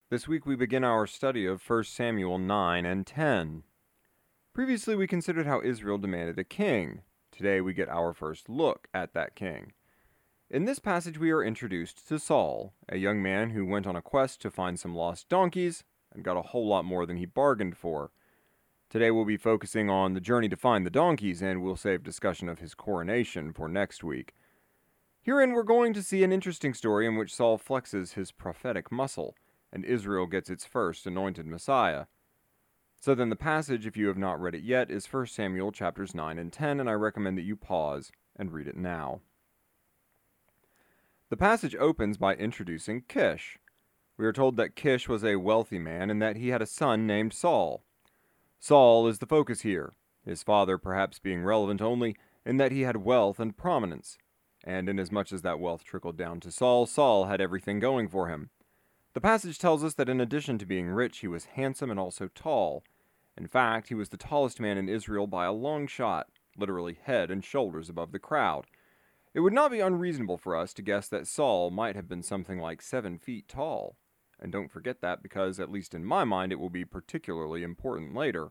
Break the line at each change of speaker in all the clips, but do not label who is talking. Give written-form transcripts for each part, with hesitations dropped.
This week we begin our study of 1 Samuel 9 and 10. Previously we considered how Israel demanded a king. Today we get our first look at that king. In this passage we are introduced to Saul, a young man who went on a quest to find some lost donkeys and got a whole lot more than he bargained for. Today we'll be focusing on the journey to find the donkeys, and we'll save discussion of his coronation for next week. Herein we're going to see an interesting story in which Saul flexes his prophetic muscle, and Israel gets its first anointed Messiah. So then the passage, if you have not read it yet, is 1 Samuel chapters 9 and 10, and I recommend that you pause and read it now. The passage opens by introducing Kish. We are told that Kish was a wealthy man and that he had a son named Saul. Saul is the focus here, his father perhaps being relevant only in that he had wealth and prominence, and inasmuch as that wealth trickled down to Saul, Saul had everything going for him. The passage tells us that in addition to being rich, he was handsome and also tall. In fact, he was the tallest man in Israel by a long shot, literally head and shoulders above the crowd. It would not be unreasonable for us to guess that Saul might have been something like 7 feet tall. And don't forget that because, at least in my mind, it will be particularly important later.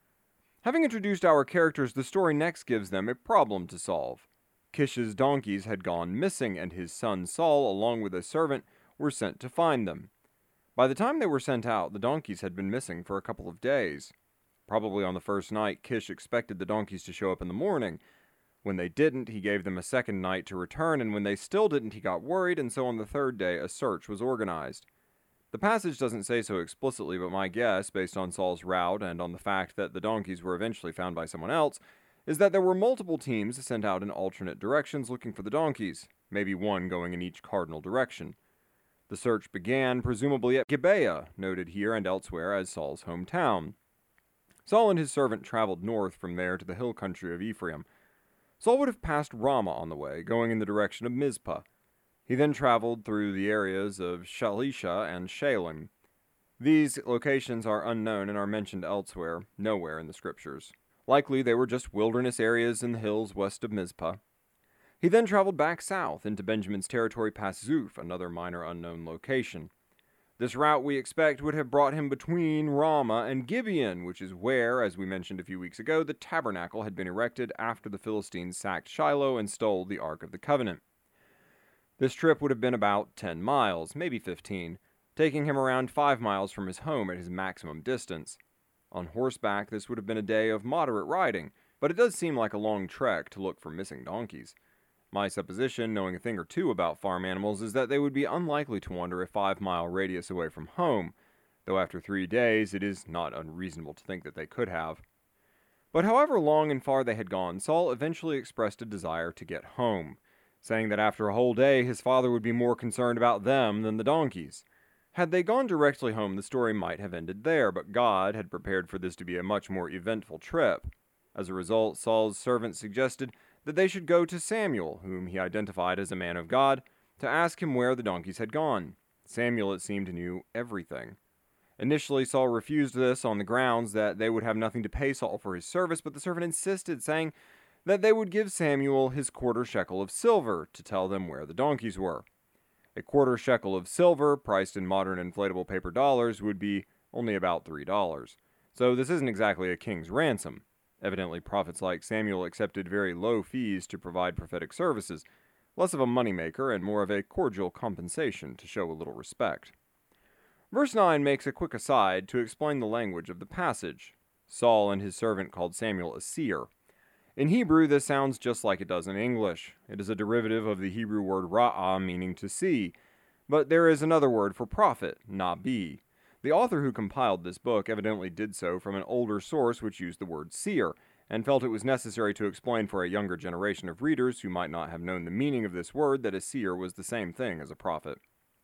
Having introduced our characters, the story next gives them a problem to solve. Kish's donkeys had gone missing, and his son Saul, along with a servant, were sent to find them. By the time they were sent out, the donkeys had been missing for a couple of days. Probably on the first night, Kish expected the donkeys to show up in the morning. When they didn't, he gave them a second night to return, and when they still didn't, he got worried, and so on the third day, a search was organized. The passage doesn't say so explicitly, but my guess, based on Saul's route and on the fact that the donkeys were eventually found by someone else, is that there were multiple teams sent out in alternate directions looking for the donkeys, maybe one going in each cardinal direction. The search began, presumably at Gibeah, noted here and elsewhere as Saul's hometown. Saul and his servant traveled north from there to the hill country of Ephraim. Saul would have passed Ramah on the way, going in the direction of Mizpah. He then traveled through the areas of Shalisha and Shalem. These locations are unknown and are mentioned elsewhere, nowhere in the scriptures. Likely they were just wilderness areas in the hills west of Mizpah. He then traveled back south into Benjamin's territory past Zuph, another minor unknown location. This route, we expect, would have brought him between Ramah and Gibeon, which is where, as we mentioned a few weeks ago, the tabernacle had been erected after the Philistines sacked Shiloh and stole the Ark of the Covenant. This trip would have been about 10 miles, maybe 15, taking him around 5 miles from his home at his maximum distance. On horseback, this would have been a day of moderate riding, but it does seem like a long trek to look for missing donkeys. My supposition, knowing a thing or two about farm animals, is that they would be unlikely to wander a 5-mile radius away from home, though after 3 days it is not unreasonable to think that they could have. But however long and far they had gone, Saul eventually expressed a desire to get home, saying that after a whole day his father would be more concerned about them than the donkeys. Had they gone directly home, the story might have ended there, but God had prepared for this to be a much more eventful trip. As a result, Saul's servant suggested that they should go to Samuel, whom he identified as a man of God, to ask him where the donkeys had gone. Samuel, it seemed, knew everything. Initially, Saul refused this on the grounds that they would have nothing to pay Saul for his service, but the servant insisted, saying that they would give Samuel his quarter shekel of silver to tell them where the donkeys were. A quarter shekel of silver, priced in modern inflatable paper dollars, would be only about $3. So this isn't exactly a king's ransom. Evidently, prophets like Samuel accepted very low fees to provide prophetic services, less of a moneymaker and more of a cordial compensation to show a little respect. Verse 9 makes a quick aside to explain the language of the passage. Saul and his servant called Samuel a seer. In Hebrew, this sounds just like it does in English. It is a derivative of the Hebrew word ra'ah, meaning to see. But there is another word for prophet, nabi. The author who compiled this book evidently did so from an older source which used the word seer, and felt it was necessary to explain for a younger generation of readers who might not have known the meaning of this word that a seer was the same thing as a prophet.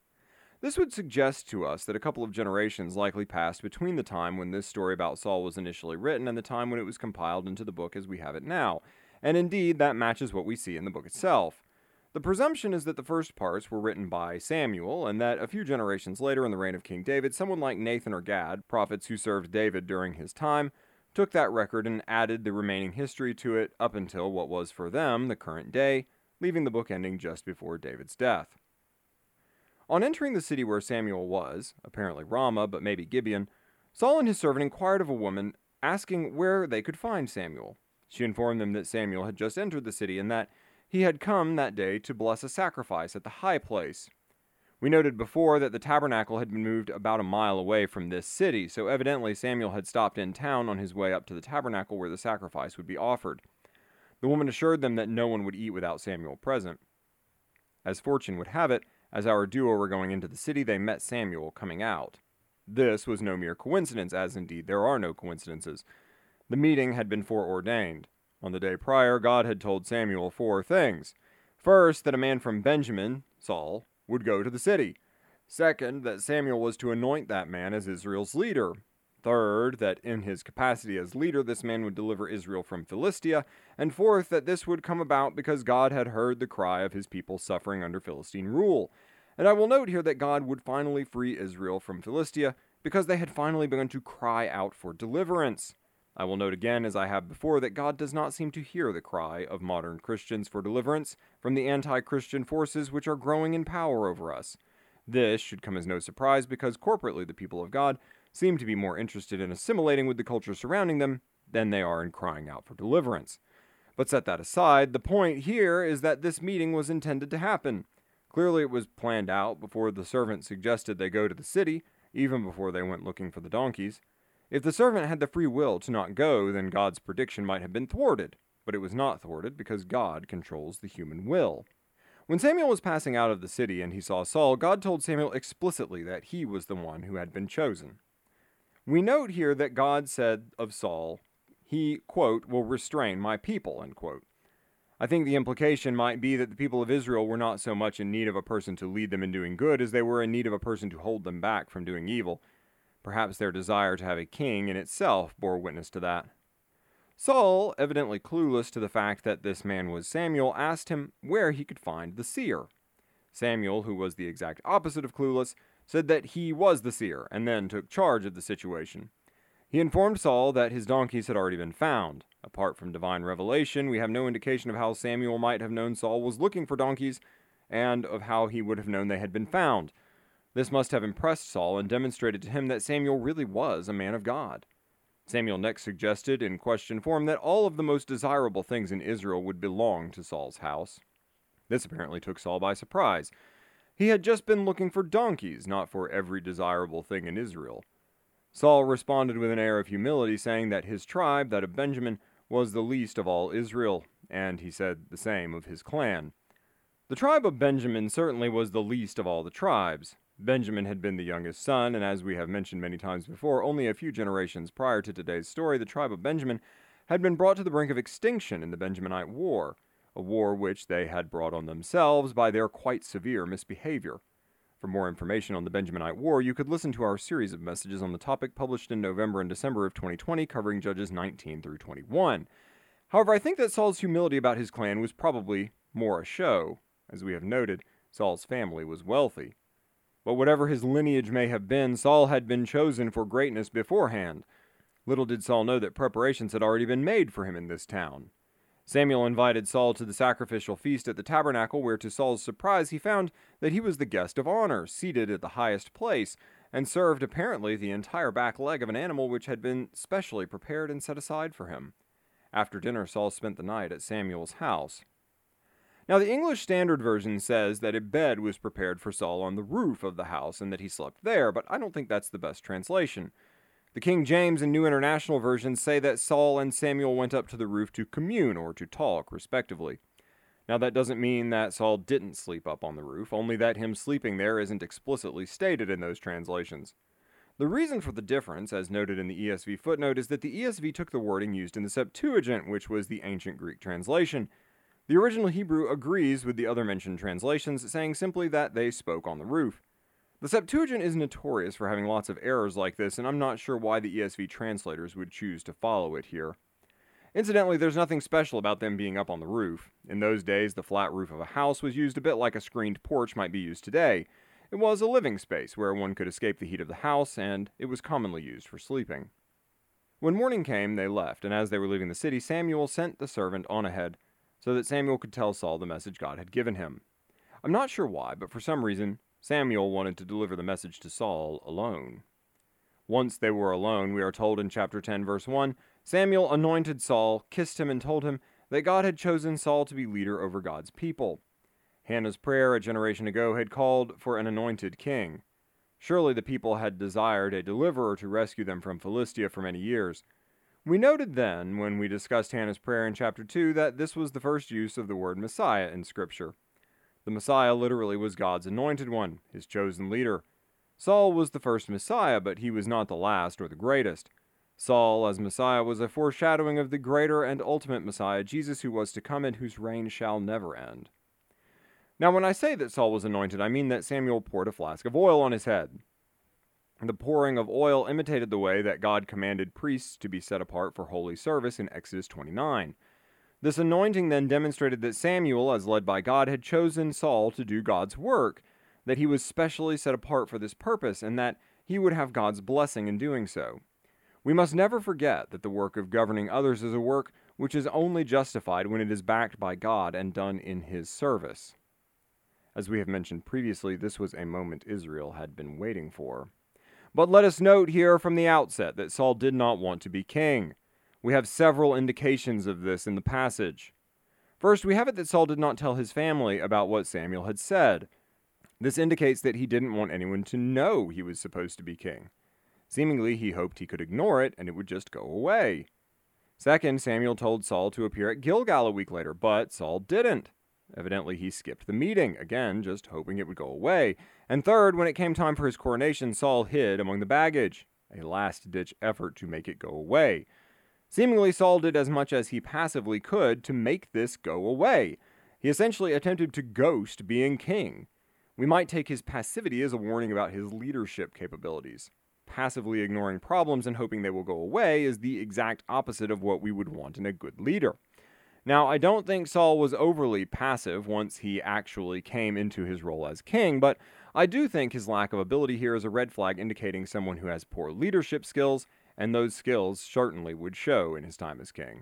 This would suggest to us that a couple of generations likely passed between the time when this story about Saul was initially written and the time when it was compiled into the book as we have it now, and indeed that matches what we see in the book itself. The presumption is that the first parts were written by Samuel, and that a few generations later in the reign of King David, someone like Nathan or Gad, prophets who served David during his time, took that record and added the remaining history to it up until what was for them the current day, leaving the book ending just before David's death. On entering the city where Samuel was, apparently Ramah, but maybe Gibeon, Saul and his servant inquired of a woman, asking where they could find Samuel. She informed them that Samuel had just entered the city and that he had come that day to bless a sacrifice at the high place. We noted before that the tabernacle had been moved about a mile away from this city, so evidently Samuel had stopped in town on his way up to the tabernacle where the sacrifice would be offered. The woman assured them that no one would eat without Samuel present. As fortune would have it, as our duo were going into the city, they met Samuel coming out. This was no mere coincidence, as indeed there are no coincidences. The meeting had been foreordained. On the day prior, God had told Samuel 4 things. First, that a man from Benjamin, Saul, would go to the city. Second, that Samuel was to anoint that man as Israel's leader. Third, that in his capacity as leader, this man would deliver Israel from Philistia. And fourth, that this would come about because God had heard the cry of his people suffering under Philistine rule. And I will note here that God would finally free Israel from Philistia because they had finally begun to cry out for deliverance. I will note again, as I have before, that God does not seem to hear the cry of modern Christians for deliverance from the anti-Christian forces which are growing in power over us. This should come as no surprise because corporately the people of God seem to be more interested in assimilating with the culture surrounding them than they are in crying out for deliverance. But set that aside, the point here is that this meeting was intended to happen. Clearly it was planned out before the servant suggested they go to the city, even before they went looking for the donkeys. If the servant had the free will to not go, then God's prediction might have been thwarted, but it was not thwarted because God controls the human will. When Samuel was passing out of the city and he saw Saul, God told Samuel explicitly that he was the one who had been chosen. We note here that God said of Saul, he, quote, will restrain my people, end quote. I think the implication might be that the people of Israel were not so much in need of a person to lead them in doing good as they were in need of a person to hold them back from doing evil. Perhaps their desire to have a king in itself bore witness to that. Saul, evidently clueless to the fact that this man was Samuel, asked him where he could find the seer. Samuel, who was the exact opposite of clueless, said that he was the seer, and then took charge of the situation. He informed Saul that his donkeys had already been found. Apart from divine revelation, we have no indication of how Samuel might have known Saul was looking for donkeys, and of how he would have known they had been found. This must have impressed Saul and demonstrated to him that Samuel really was a man of God. Samuel next suggested, in question form, that all of the most desirable things in Israel would belong to Saul's house. This apparently took Saul by surprise. He had just been looking for donkeys, not for every desirable thing in Israel. Saul responded with an air of humility, saying that his tribe, that of Benjamin, was the least of all Israel, and he said the same of his clan. The tribe of Benjamin certainly was the least of all the tribes. Benjamin had been the youngest son, and as we have mentioned many times before, only a few generations prior to today's story, the tribe of Benjamin had been brought to the brink of extinction in the Benjaminite War, a war which they had brought on themselves by their quite severe misbehavior. For more information on the Benjaminite War, you could listen to our series of messages on the topic published in November and December of 2020, covering Judges 19 through 21. However, I think that Saul's humility about his clan was probably more a show. As we have noted, Saul's family was wealthy. But whatever his lineage may have been, Saul had been chosen for greatness beforehand. Little did Saul know that preparations had already been made for him in this town. Samuel invited Saul to the sacrificial feast at the tabernacle, where to Saul's surprise he found that he was the guest of honor, seated at the highest place, and served apparently the entire back leg of an animal which had been specially prepared and set aside for him. After dinner, Saul spent the night at Samuel's house. Now, the English Standard Version says that a bed was prepared for Saul on the roof of the house and that he slept there, but I don't think that's the best translation. The King James and New International Versions say that Saul and Samuel went up to the roof to commune or to talk, respectively. Now, that doesn't mean that Saul didn't sleep up on the roof, only that him sleeping there isn't explicitly stated in those translations. The reason for the difference, as noted in the ESV footnote, is that the ESV took the wording used in the Septuagint, which was the ancient Greek translation. The original Hebrew agrees with the other mentioned translations, saying simply that they spoke on the roof. The Septuagint is notorious for having lots of errors like this, and I'm not sure why the ESV translators would choose to follow it here. Incidentally, there's nothing special about them being up on the roof. In those days, the flat roof of a house was used a bit like a screened porch might be used today. It was a living space where one could escape the heat of the house, and it was commonly used for sleeping. When morning came, they left, and as they were leaving the city, Samuel sent the servant on ahead, so that Samuel could tell Saul the message God had given him. I'm not sure why, but for some reason, Samuel wanted to deliver the message to Saul alone. Once they were alone, we are told in chapter 10, verse 1, Samuel anointed Saul, kissed him, and told him that God had chosen Saul to be leader over God's people. Hannah's prayer a generation ago had called for an anointed king. Surely the people had desired a deliverer to rescue them from Philistia for many years. We noted then, when we discussed Hannah's prayer in chapter 2, that this was the first use of the word Messiah in Scripture. The Messiah literally was God's anointed one, his chosen leader. Saul was the first Messiah, but he was not the last or the greatest. Saul, as Messiah, was a foreshadowing of the greater and ultimate Messiah, Jesus, who was to come and whose reign shall never end. Now, when I say that Saul was anointed, I mean that Samuel poured a flask of oil on his head. The pouring of oil imitated the way that God commanded priests to be set apart for holy service in Exodus 29. This anointing then demonstrated that Samuel, as led by God, had chosen Saul to do God's work, that he was specially set apart for this purpose, and that he would have God's blessing in doing so. We must never forget that the work of governing others is a work which is only justified when it is backed by God and done in his service. As we have mentioned previously, this was a moment Israel had been waiting for. But let us note here from the outset that Saul did not want to be king. We have several indications of this in the passage. First, we have it that Saul did not tell his family about what Samuel had said. This indicates that he didn't want anyone to know he was supposed to be king. Seemingly, he hoped he could ignore it and it would just go away. Second, Samuel told Saul to appear at Gilgal a week later, but Saul didn't. Evidently, he skipped the meeting, again, just hoping it would go away. And third, when it came time for his coronation, Saul hid among the baggage, a last-ditch effort to make it go away. Seemingly, Saul did as much as he passively could to make this go away. He essentially attempted to ghost being king. We might take his passivity as a warning about his leadership capabilities. Passively ignoring problems and hoping they will go away is the exact opposite of what we would want in a good leader. Now, I don't think Saul was overly passive once he actually came into his role as king, but I do think his lack of ability here is a red flag indicating someone who has poor leadership skills, and those skills certainly would show in his time as king.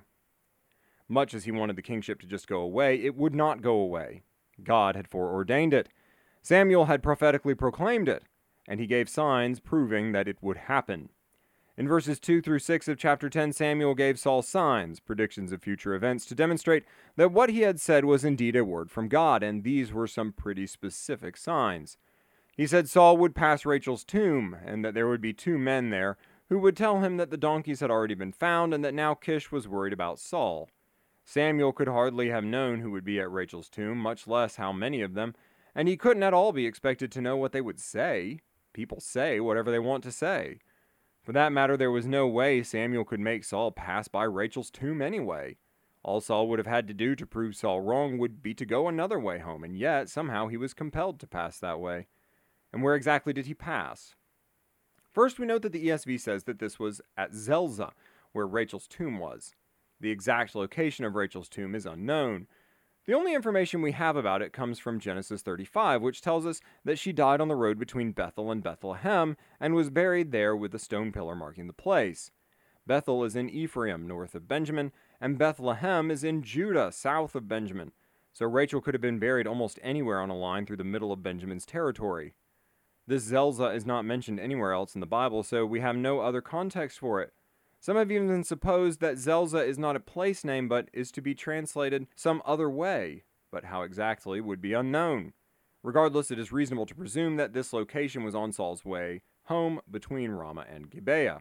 Much as he wanted the kingship to just go away, it would not go away. God had foreordained it. Samuel had prophetically proclaimed it, and he gave signs proving that it would happen. In verses 2 through 6 of chapter 10, Samuel gave Saul signs, predictions of future events, to demonstrate that what he had said was indeed a word from God, and these were some pretty specific signs. He said Saul would pass Rachel's tomb, and that there would be 2 men there who would tell him that the donkeys had already been found, and that now Kish was worried about Saul. Samuel could hardly have known who would be at Rachel's tomb, much less how many of them, and he couldn't at all be expected to know what they would say. People say whatever they want to say. For that matter, there was no way Samuel could make Saul pass by Rachel's tomb anyway. All Saul would have had to do to prove Saul wrong would be to go another way home, and yet somehow he was compelled to pass that way. And where exactly did he pass? First, we note that the ESV says that this was at Zelzah, where Rachel's tomb was. The exact location of Rachel's tomb is unknown. The only information we have about it comes from Genesis 35, which tells us that she died on the road between Bethel and Bethlehem and was buried there with a stone pillar marking the place. Bethel is in Ephraim, north of Benjamin, and Bethlehem is in Judah, south of Benjamin. So Rachel could have been buried almost anywhere on a line through the middle of Benjamin's territory. This Zelzah is not mentioned anywhere else in the Bible, so we have no other context for it. Some have even supposed that Zelzah is not a place name, but is to be translated some other way, but how exactly would be unknown. Regardless, it is reasonable to presume that this location was on Saul's way home between Ramah and Gibeah.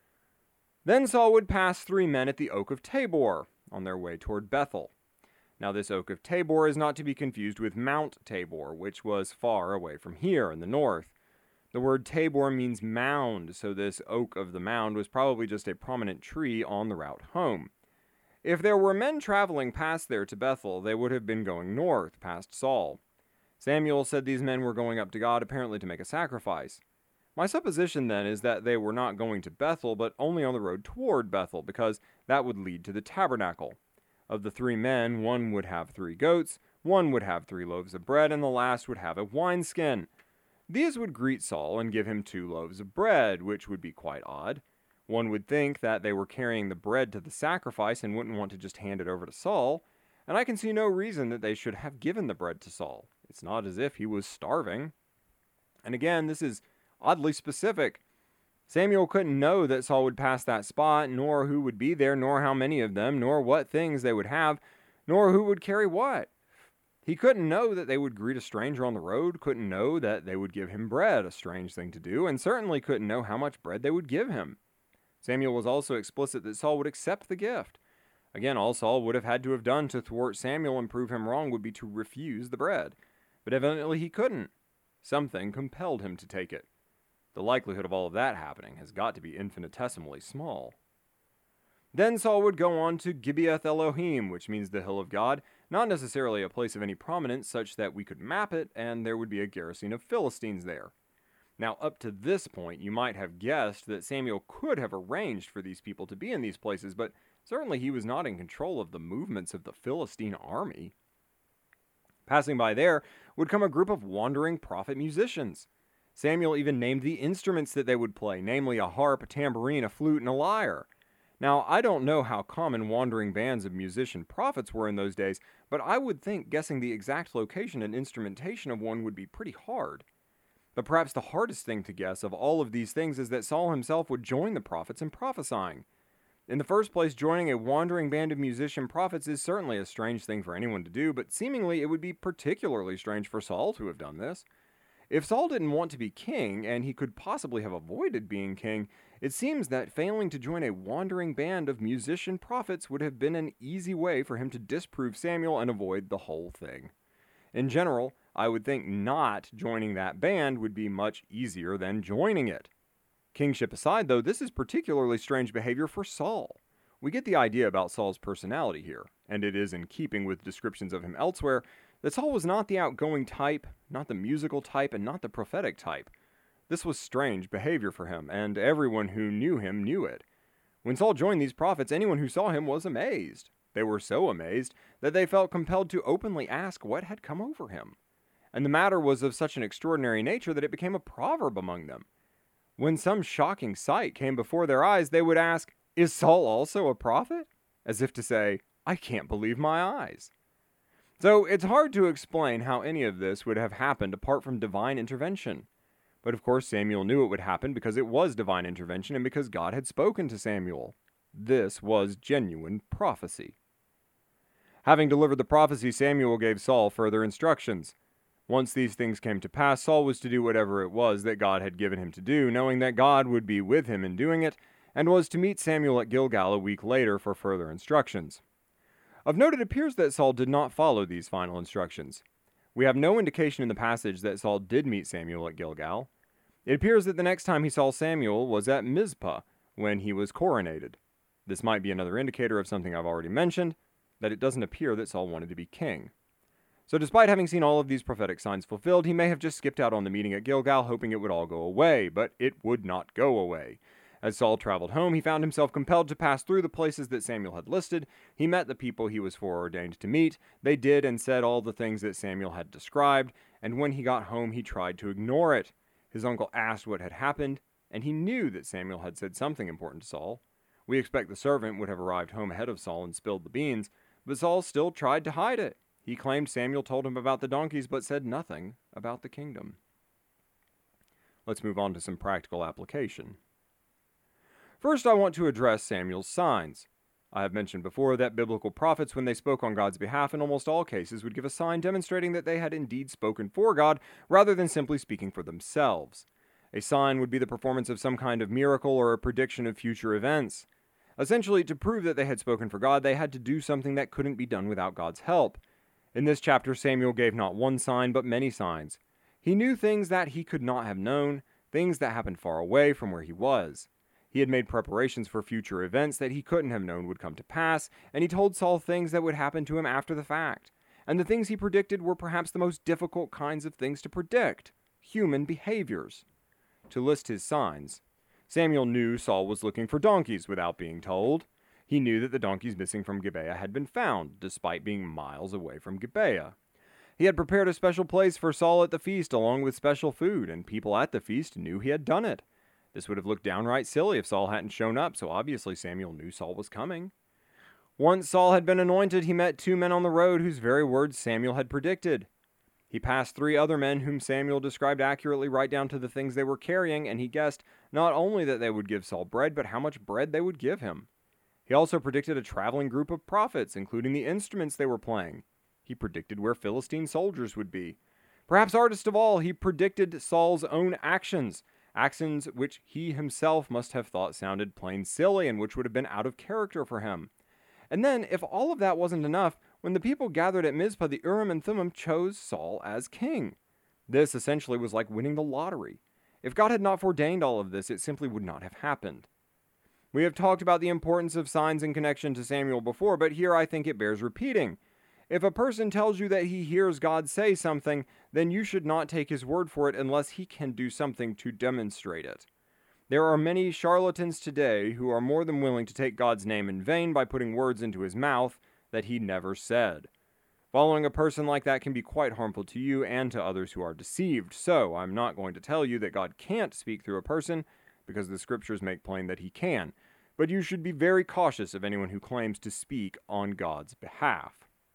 Then Saul would pass 3 men at the Oak of Tabor on their way toward Bethel. Now this Oak of Tabor is not to be confused with Mount Tabor, which was far away from here in the north. The word Tabor means mound, so this oak of the mound was probably just a prominent tree on the route home. If there were men traveling past there to Bethel, they would have been going north, past Saul. Samuel said these men were going up to God, apparently to make a sacrifice. My supposition then is that they were not going to Bethel, but only on the road toward Bethel, because that would lead to the tabernacle. Of the 3 men, one would have 3 goats, one would have 3 loaves of bread, and the last would have a wineskin. These would greet Saul and give him 2 loaves of bread, which would be quite odd. One would think that they were carrying the bread to the sacrifice and wouldn't want to just hand it over to Saul, and I can see no reason that they should have given the bread to Saul. It's not as if he was starving. And again, this is oddly specific. Samuel couldn't know that Saul would pass that spot, nor who would be there, nor how many of them, nor what things they would have, nor who would carry what. He couldn't know that they would greet a stranger on the road, couldn't know that they would give him bread, a strange thing to do, and certainly couldn't know how much bread they would give him. Samuel was also explicit that Saul would accept the gift. Again, all Saul would have had to have done to thwart Samuel and prove him wrong would be to refuse the bread. But evidently he couldn't. Something compelled him to take it. The likelihood of all of that happening has got to be infinitesimally small. Then Saul would go on to Gibeath Elohim, which means the hill of God, not necessarily a place of any prominence such that we could map it, and there would be a garrison of Philistines there. Now, up to this point, you might have guessed that Samuel could have arranged for these people to be in these places, but certainly he was not in control of the movements of the Philistine army. Passing by there would come a group of wandering prophet musicians. Samuel even named the instruments that they would play, namely a harp, a tambourine, a flute, and a lyre. Now, I don't know how common wandering bands of musician prophets were in those days, but I would think guessing the exact location and instrumentation of one would be pretty hard. But perhaps the hardest thing to guess of all of these things is that Saul himself would join the prophets in prophesying. In the first place, joining a wandering band of musician prophets is certainly a strange thing for anyone to do, but seemingly it would be particularly strange for Saul to have done this. If Saul didn't want to be king, and he could possibly have avoided being king, it seems that failing to join a wandering band of musician prophets would have been an easy way for him to disprove Samuel and avoid the whole thing. In general, I would think not joining that band would be much easier than joining it. Kingship aside, though, this is particularly strange behavior for Saul. We get the idea about Saul's personality here, and it is in keeping with descriptions of him elsewhere, that Saul was not the outgoing type, not the musical type, and not the prophetic type. This was strange behavior for him, and everyone who knew him knew it. When Saul joined these prophets, anyone who saw him was amazed. They were so amazed that they felt compelled to openly ask what had come over him. And the matter was of such an extraordinary nature that it became a proverb among them. When some shocking sight came before their eyes, they would ask, "Is Saul also a prophet?" As if to say, "I can't believe my eyes." So it's hard to explain how any of this would have happened apart from divine intervention. But of course Samuel knew it would happen because it was divine intervention and because God had spoken to Samuel. This was genuine prophecy. Having delivered the prophecy, Samuel gave Saul further instructions. Once these things came to pass, Saul was to do whatever it was that God had given him to do, knowing that God would be with him in doing it, and was to meet Samuel at Gilgal a week later for further instructions. Of note, it appears that Saul did not follow these final instructions. We have no indication in the passage that Saul did meet Samuel at Gilgal. It appears that the next time he saw Samuel was at Mizpah, when he was coronated. This might be another indicator of something I've already mentioned, that it doesn't appear that Saul wanted to be king. So despite having seen all of these prophetic signs fulfilled, he may have just skipped out on the meeting at Gilgal, hoping it would all go away, but it would not go away. As Saul traveled home, he found himself compelled to pass through the places that Samuel had listed. He met the people he was foreordained to meet. They did and said all the things that Samuel had described, and when he got home, he tried to ignore it. His uncle asked what had happened, and he knew that Samuel had said something important to Saul. We expect the servant would have arrived home ahead of Saul and spilled the beans, but Saul still tried to hide it. He claimed Samuel told him about the donkeys, but said nothing about the kingdom. Let's move on to some practical application. First, I want to address Samuel's signs. I have mentioned before that biblical prophets, when they spoke on God's behalf, in almost all cases would give a sign demonstrating that they had indeed spoken for God, rather than simply speaking for themselves. A sign would be the performance of some kind of miracle or a prediction of future events. Essentially, to prove that they had spoken for God, they had to do something that couldn't be done without God's help. In this chapter, Samuel gave not one sign, but many signs. He knew things that he could not have known, things that happened far away from where he was. He had made preparations for future events that he couldn't have known would come to pass, and he told Saul things that would happen to him after the fact. And the things he predicted were perhaps the most difficult kinds of things to predict: human behaviors. To list his signs, Samuel knew Saul was looking for donkeys without being told. He knew that the donkeys missing from Gibeah had been found, despite being miles away from Gibeah. He had prepared a special place for Saul at the feast along with special food, and people at the feast knew he had done it. This would have looked downright silly if Saul hadn't shown up, so obviously Samuel knew Saul was coming. Once Saul had been anointed, he met two men on the road whose very words Samuel had predicted. He passed 3 other men whom Samuel described accurately right down to the things they were carrying, and he guessed not only that they would give Saul bread, but how much bread they would give him. He also predicted a traveling group of prophets, including the instruments they were playing. He predicted where Philistine soldiers would be. Perhaps hardest of all, he predicted Saul's own actions which he himself must have thought sounded plain silly and which would have been out of character for him. And then, if all of that wasn't enough, when the people gathered at Mizpah, the Urim and Thummim chose Saul as king. This essentially was like winning the lottery. If God had not foreordained all of this, it simply would not have happened. We have talked about the importance of signs in connection to Samuel before, but here I think it bears repeating. If a person tells you that he hears God say something, then you should not take his word for it unless he can do something to demonstrate it. There are many charlatans today who are more than willing to take God's name in vain by putting words into his mouth that he never said. Following a person like that can be quite harmful to you and to others who are deceived, so I'm not going to tell you that God can't speak through a person, because the scriptures make plain that he can, but you should be very cautious of anyone who claims to speak on God's behalf.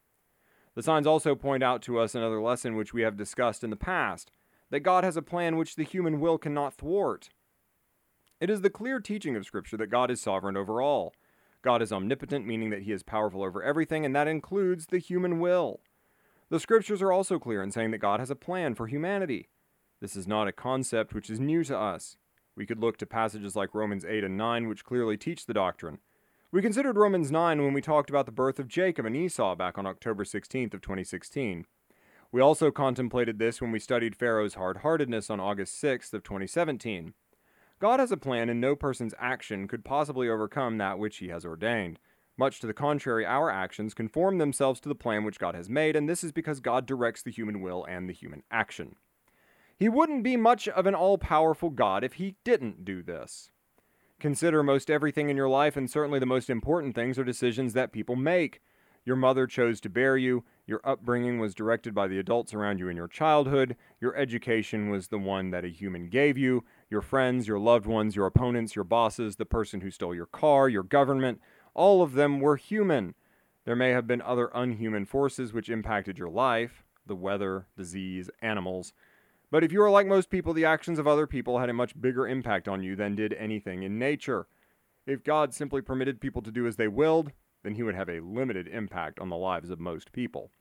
The signs also point out to us another lesson which we have discussed in the past, that God has a plan which the human will cannot thwart. It is the clear teaching of Scripture that God is sovereign over all. God is omnipotent, meaning that he is powerful over everything, and that includes the human will. The Scriptures are also clear in saying that God has a plan for humanity. This is not a concept which is new to us. We could look to passages like Romans 8 and 9, which clearly teach the doctrine. We considered Romans 9 when we talked about the birth of Jacob and Esau back on October 16th of 2016. We also contemplated this when we studied Pharaoh's hard-heartedness on August 6th of 2017. God has a plan, and no person's action could possibly overcome that which he has ordained. Much to the contrary, our actions conform themselves to the plan which God has made, and this is because God directs the human will and the human action. He wouldn't be much of an all-powerful God if he didn't do this. Consider most everything in your life, and certainly the most important things are decisions that people make. Your mother chose to bear you, your upbringing was directed by the adults around you in your childhood, your education was the one that a human gave you, your friends, your loved ones, your opponents, your bosses, the person who stole your car, your government, all of them were human. There may have been other unhuman forces which impacted your life, the weather, disease, animals. But if you are like most people, the actions of other people had a much bigger impact on you than did anything in nature. If God simply permitted people to do as they willed, then he would have a limited impact on the lives of most people.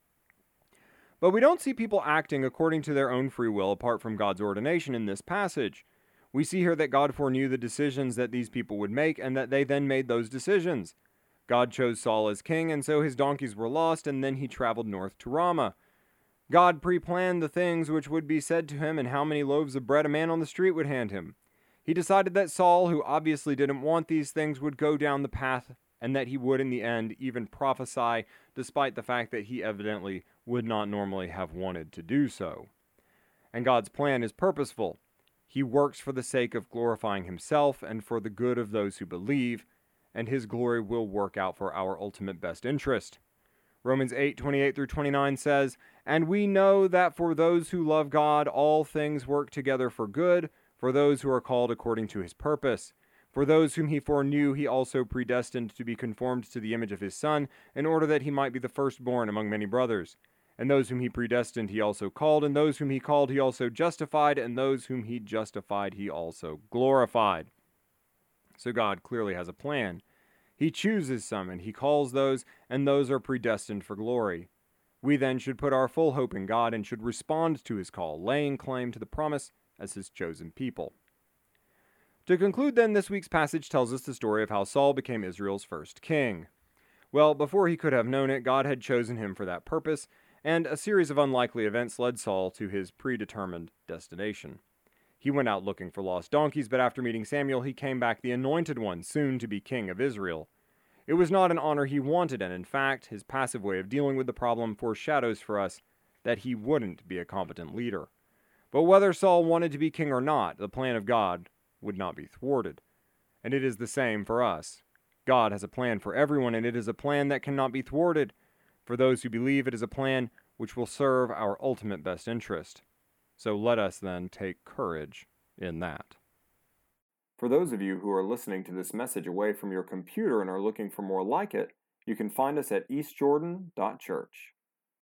But we don't see people acting according to their own free will apart from God's ordination in this passage. We see here that God foreknew the decisions that these people would make, and that they then made those decisions. God chose Saul as king, and so his donkeys were lost, and then he traveled north to Ramah. God pre-planned the things which would be said to him and how many loaves of bread a man on the street would hand him. He decided that Saul, who obviously didn't want these things, would go down the path, and that he would in the end even prophesy, despite the fact that he evidently would not normally have wanted to do so. And God's plan is purposeful. He works for the sake of glorifying himself and for the good of those who believe, and his glory will work out for our ultimate best interest. Romans 8:28 through 29 says, "And we know that for those who love God, all things work together for good, for those who are called according to his purpose. For those whom he foreknew, he also predestined to be conformed to the image of his Son, in order that he might be the firstborn among many brothers. And those whom he predestined, he also called, and those whom he called, he also justified, and those whom he justified, he also glorified." So God clearly has a plan. He chooses some, and he calls those, and those are predestined for glory. We then should put our full hope in God and should respond to his call, laying claim to the promise as his chosen people. To conclude then, this week's passage tells us the story of how Saul became Israel's first king. Well, before he could have known it, God had chosen him for that purpose, and a series of unlikely events led Saul to his predetermined destination. He went out looking for lost donkeys, but after meeting Samuel, he came back the anointed one, soon to be king of Israel. It was not an honor he wanted, and in fact, his passive way of dealing with the problem foreshadows for us that he wouldn't be a competent leader. But whether Saul wanted to be king or not, the plan of God would not be thwarted. And it is the same for us. God has a plan for everyone, and it is a plan that cannot be thwarted. For those who believe, it is a plan which will serve our ultimate best interest. So let us then take courage in that. For those of you who are listening to this message away from your computer and are looking for more like it, you can find us at eastjordan.church.